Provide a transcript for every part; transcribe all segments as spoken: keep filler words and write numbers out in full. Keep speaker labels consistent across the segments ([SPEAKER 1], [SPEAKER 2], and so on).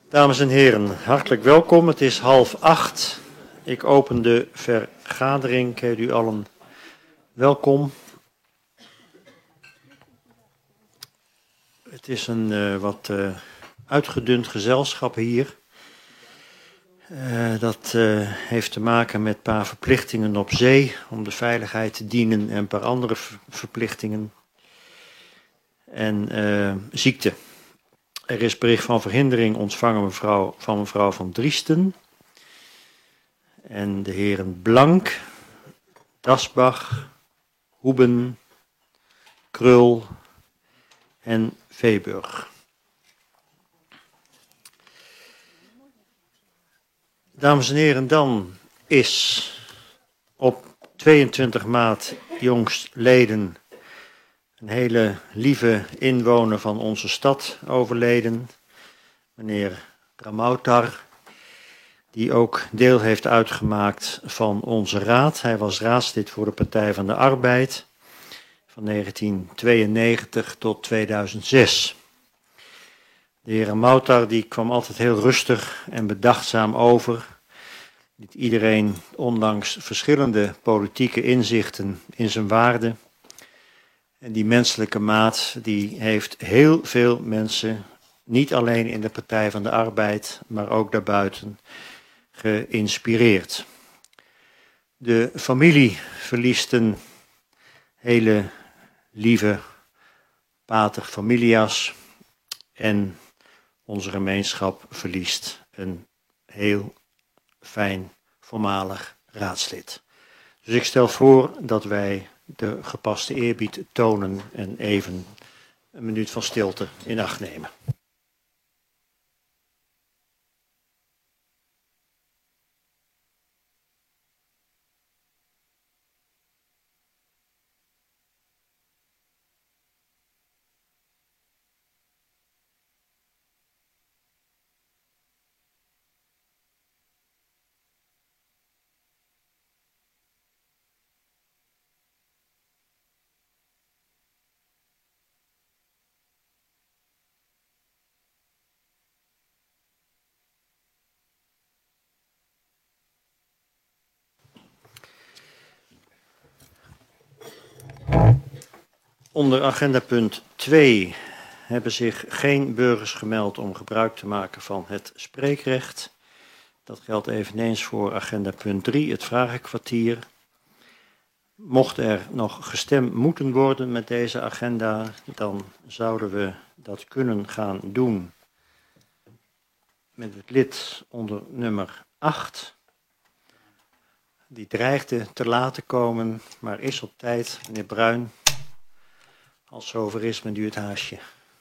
[SPEAKER 1] Dames en heren, hartelijk welkom. Het is half acht. Ik open de vergadering. Ik heet u allen welkom. Het is een uh, wat uh, uitgedund gezelschap hier. Uh, dat uh, heeft te maken met een paar verplichtingen op zee, om de veiligheid te dienen en een paar andere verplichtingen. En uh, ziekte. Er is bericht van verhindering ontvangen mevrouw, van mevrouw Van Driesten. En de heren Blank, Dasbach, Hoeben, Krul en Veeburg. Dames en heren, dan is op tweeëntwintig maart jongstleden een hele lieve inwoner van onze stad overleden, meneer Ramautar, die ook deel heeft uitgemaakt van onze raad. Hij was raadslid voor de Partij van de Arbeid van negentien tweeënnegentig tot tweeduizend zes. De heer Ramautar die kwam altijd heel rustig en bedachtzaam over. Liet iedereen, ondanks verschillende politieke inzichten, in zijn waarde. En die menselijke maat die heeft heel veel mensen, niet alleen in de Partij van de Arbeid, maar ook daarbuiten, geïnspireerd. De familie verliest een hele lieve pater familias en onze gemeenschap verliest een heel fijn voormalig raadslid. Dus ik stel voor dat wij de gepaste eerbied tonen en even een minuut van stilte in acht nemen. Onder agenda punt twee hebben zich geen burgers gemeld om gebruik te maken van het spreekrecht. Dat geldt eveneens voor agenda punt drie, het vragenkwartier. Mocht er nog gestemd moeten worden met deze agenda, dan zouden we dat kunnen gaan doen met het lid onder nummer acht. Die dreigde te laat te komen, maar is op tijd, meneer Bruin. Als het zover is, met u het haasje.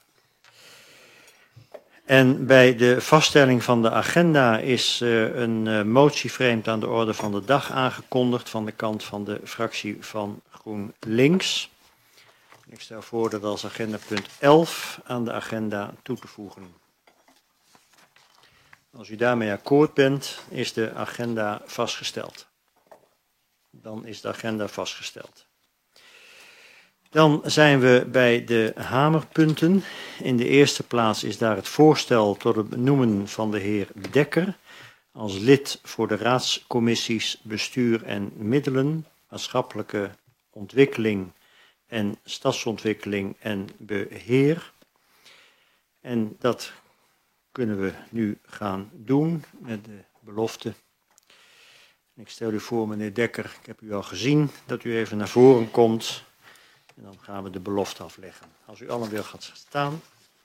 [SPEAKER 1] En bij de vaststelling van de agenda is uh, een uh, motie vreemd aan de orde van de dag aangekondigd van de kant van de fractie van GroenLinks. Ik stel voor dat als agenda punt elf aan de agenda toe te voegen. Als u daarmee akkoord bent, is de agenda vastgesteld. Dan is de agenda vastgesteld. Dan zijn we bij de hamerpunten. In de eerste plaats is daar het voorstel tot het benoemen van de heer Dekker als lid voor de raadscommissies Bestuur en Middelen, Maatschappelijke Ontwikkeling en Stadsontwikkeling en Beheer. En dat kunnen we nu gaan doen met de belofte. Ik stel u voor, meneer Dekker, ik heb u al gezien, dat u even naar voren komt. En dan gaan we de belofte afleggen. Als u allen wil gaat staan.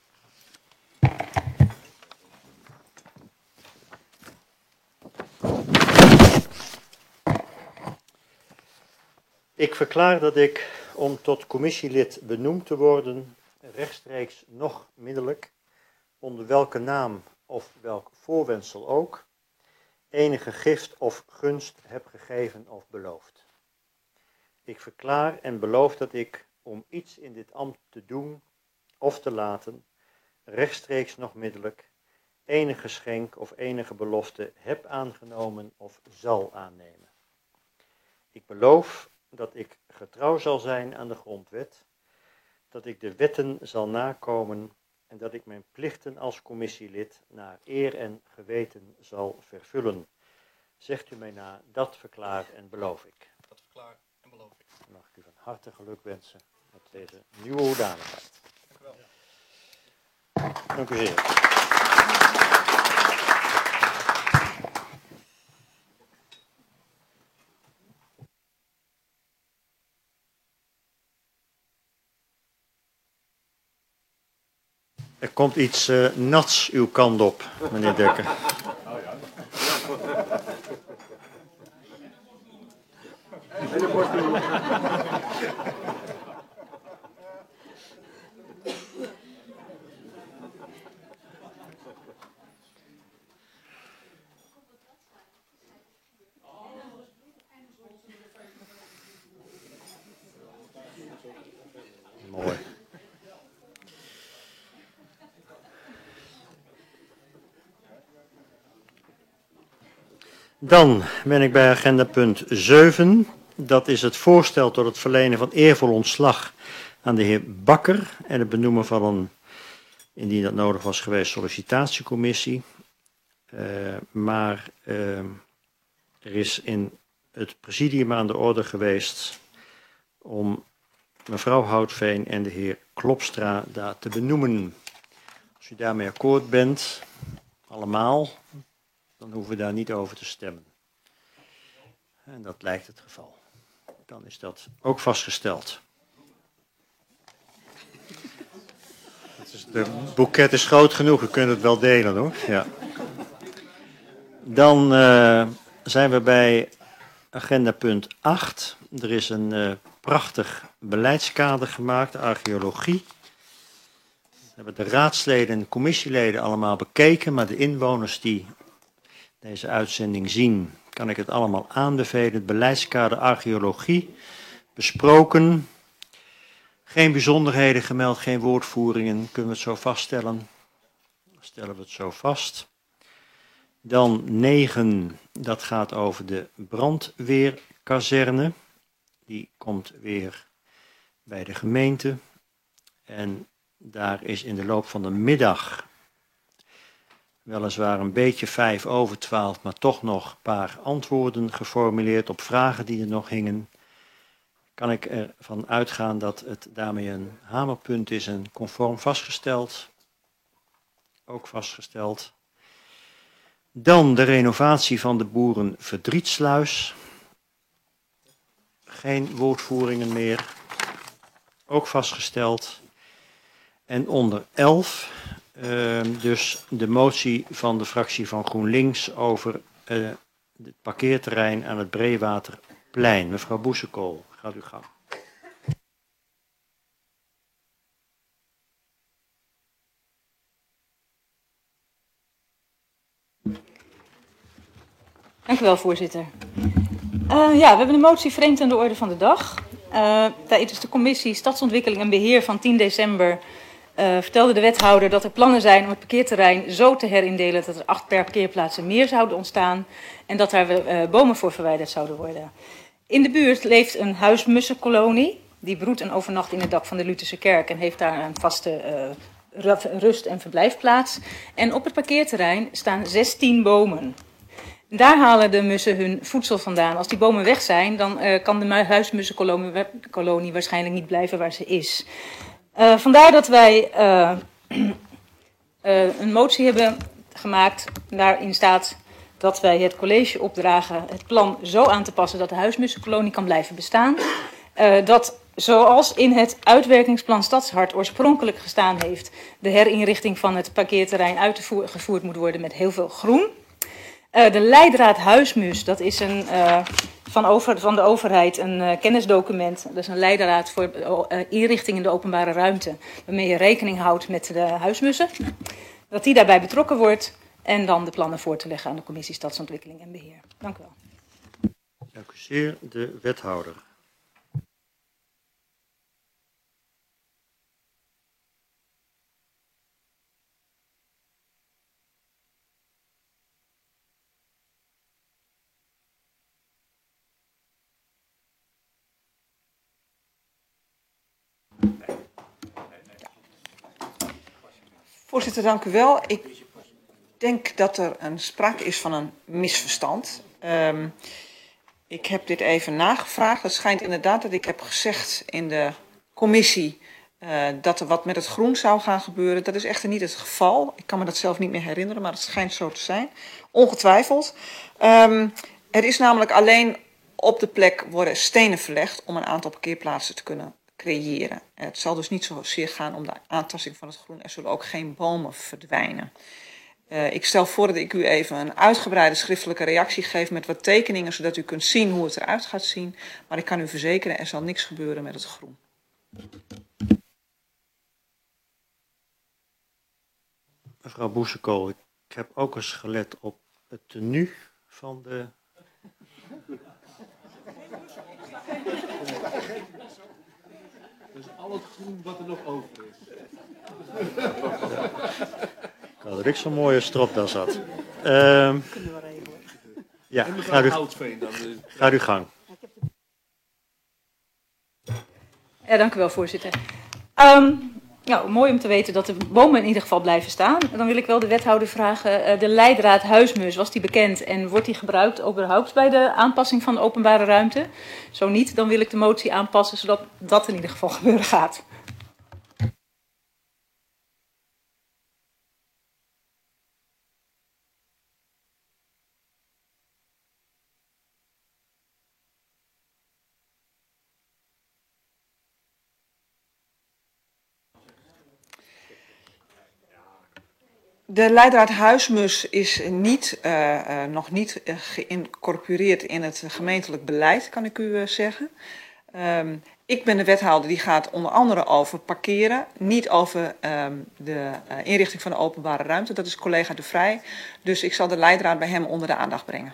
[SPEAKER 1] Ik verklaar dat ik, om tot commissielid benoemd te worden, rechtstreeks nog middelijk, onder welke naam of welk voorwendsel ook, enige gift of gunst heb gegeven of beloofd. Ik verklaar en beloof dat ik, om iets in dit ambt te doen of te laten, rechtstreeks nog middelijk, enige geschenk of enige belofte heb aangenomen of zal aannemen. Ik beloof dat ik getrouw zal zijn aan de grondwet, dat ik de wetten zal nakomen en dat ik mijn plichten als commissielid naar eer en geweten zal vervullen. Zegt u mij na, dat verklaar en beloof ik.
[SPEAKER 2] Dat verklaar en beloof ik.
[SPEAKER 1] Dan mag ik u van harte geluk wensen met deze nieuwe hoedanigheid.
[SPEAKER 2] Dank u wel.
[SPEAKER 1] Dank u zeer. Er komt iets uh, nats uw kant op, meneer Dekker. Mooi. Dan ben ik bij agenda punt zeven. Dat is het voorstel tot het verlenen van eervol ontslag aan de heer Bakker en het benoemen van een, indien dat nodig was geweest, sollicitatiecommissie. Uh, maar uh, er is in het presidium aan de orde geweest om mevrouw Houtveen en de heer Klopstra daar te benoemen. Als u daarmee akkoord bent, allemaal, dan hoeven we daar niet over te stemmen. En dat lijkt het geval. Dan is dat ook vastgesteld. De boeket is groot genoeg, we kunnen het wel delen hoor. Ja. Dan uh, zijn we bij agenda punt acht. Er is een uh, prachtig beleidskader gemaakt, archeologie. We hebben de raadsleden en commissieleden allemaal bekeken, maar de inwoners die deze uitzending zien, kan ik het allemaal aanbevelen. Het beleidskader archeologie besproken. Geen bijzonderheden gemeld, geen woordvoeringen. Kunnen we het zo vaststellen? Dan stellen we het zo vast. Dan negen, dat gaat over de brandweerkazerne. Die komt weer bij de gemeente. En daar is in de loop van de middag, weliswaar een beetje vijf over twaalf, maar toch nog een paar antwoorden geformuleerd op vragen die er nog hingen. Kan ik ervan uitgaan dat het daarmee een hamerpunt is en conform vastgesteld. Ook vastgesteld. Dan de renovatie van de Boerenverdrietsluis. Geen woordvoeringen meer. Ook vastgesteld. En onder elf, uh, dus de motie van de fractie van GroenLinks over uh, het parkeerterrein aan het Breewaterplein. Mevrouw Boesekool, gaat u gang.
[SPEAKER 3] Dank u wel, voorzitter. Uh, ja, we hebben een motie vreemd aan de orde van de dag. Uh, tijdens de commissie Stadsontwikkeling en Beheer van tien december uh, vertelde de wethouder dat er plannen zijn om het parkeerterrein zo te herindelen dat er acht parkeerplaatsen meer zouden ontstaan en dat daar uh, bomen voor verwijderd zouden worden. In de buurt leeft een huismussenkolonie. Die broedt en overnacht in het dak van de Lutherse kerk en heeft daar een vaste uh, rust- en verblijfplaats. En op het parkeerterrein staan zestien bomen. Daar halen de mussen hun voedsel vandaan. Als die bomen weg zijn, dan uh, kan de huismussenkolonie waarschijnlijk niet blijven waar ze is. Uh, vandaar dat wij uh, uh, een motie hebben gemaakt. Daarin staat dat wij het college opdragen het plan zo aan te passen dat de huismussenkolonie kan blijven bestaan. Uh, dat zoals in het uitwerkingsplan Stadshart oorspronkelijk gestaan heeft, de herinrichting van het parkeerterrein uitgevoerd moet worden met heel veel groen. Uh, de leidraad huismus, dat is een, uh, van, over, van de overheid een uh, kennisdocument. Dat is een leidraad voor uh, inrichting in de openbare ruimte, waarmee je rekening houdt met de huismussen. Dat die daarbij betrokken wordt en dan de plannen voor te leggen aan de commissie Stadsontwikkeling en Beheer. Dank u wel.
[SPEAKER 1] Dank u zeer, de wethouder.
[SPEAKER 2] Voorzitter, dank u wel. Ik denk dat er een sprake is van een misverstand. Um, ik heb dit even nagevraagd. Het schijnt inderdaad dat ik heb gezegd in de commissie uh, dat er wat met het groen zou gaan gebeuren. Dat is echter niet het geval. Ik kan me dat zelf niet meer herinneren, maar het schijnt zo te zijn. Ongetwijfeld. Um, er is namelijk alleen op de plek worden stenen verlegd om een aantal parkeerplaatsen te kunnen creëren. Het zal dus niet zozeer gaan om de aantasting van het groen. Er zullen ook geen bomen verdwijnen. Uh, ik stel voor dat ik u even een uitgebreide schriftelijke reactie geef met wat tekeningen, zodat u kunt zien hoe het eruit gaat zien. Maar ik kan u verzekeren, er zal niks gebeuren met het groen.
[SPEAKER 1] Mevrouw Boesekool, ik heb ook eens gelet op het tenue van de...
[SPEAKER 4] Dat is al het groen wat er nog over is.
[SPEAKER 1] Ik had er ik zo'n mooie stropdas had. Uh, ja, ga u, ga uw gang.
[SPEAKER 3] Ja, dank u wel, voorzitter. Um, nou, mooi om te weten dat de bomen in ieder geval blijven staan. Dan wil ik wel de wethouder vragen, uh, de leidraad huismus, was die bekend en wordt die gebruikt überhaupt bij de aanpassing van de openbare ruimte? Zo niet, dan wil ik de motie aanpassen, zodat dat in ieder geval gebeuren gaat.
[SPEAKER 2] De leidraad huismus is niet, uh, uh, nog niet uh, geïncorporeerd in het gemeentelijk beleid, kan ik u uh, zeggen. Um, ik ben de wethouder die gaat onder andere over parkeren, niet over um, de uh, inrichting van de openbare ruimte. Dat is collega De Vrij, dus ik zal de leidraad bij hem onder de aandacht brengen.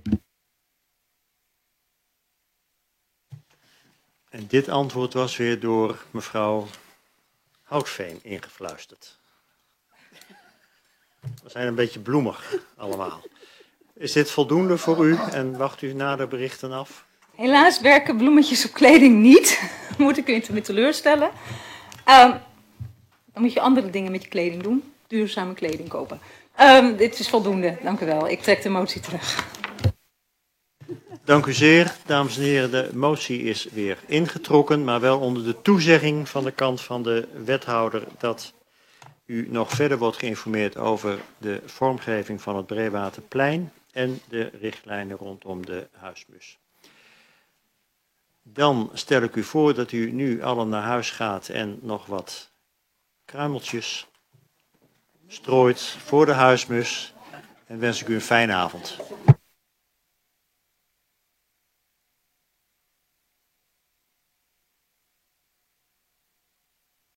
[SPEAKER 1] En dit antwoord was weer door mevrouw Houtveen ingefluisterd. We zijn een beetje bloemig allemaal. Is dit voldoende voor u en wacht u na de berichten af?
[SPEAKER 3] Helaas werken bloemetjes op kleding niet. Moet ik u met teleurstellen. Um, dan moet je andere dingen met je kleding doen. Duurzame kleding kopen. Um, dit is voldoende, dank u wel. Ik trek de motie terug.
[SPEAKER 1] Dank u zeer, dames en heren. De motie is weer ingetrokken, maar wel onder de toezegging van de kant van de wethouder dat u nog verder wordt geïnformeerd over de vormgeving van het Breewaterplein en de richtlijnen rondom de huismus. Dan stel ik u voor dat u nu allen naar huis gaat en nog wat kruimeltjes strooit voor de huismus en wens ik u een fijne avond.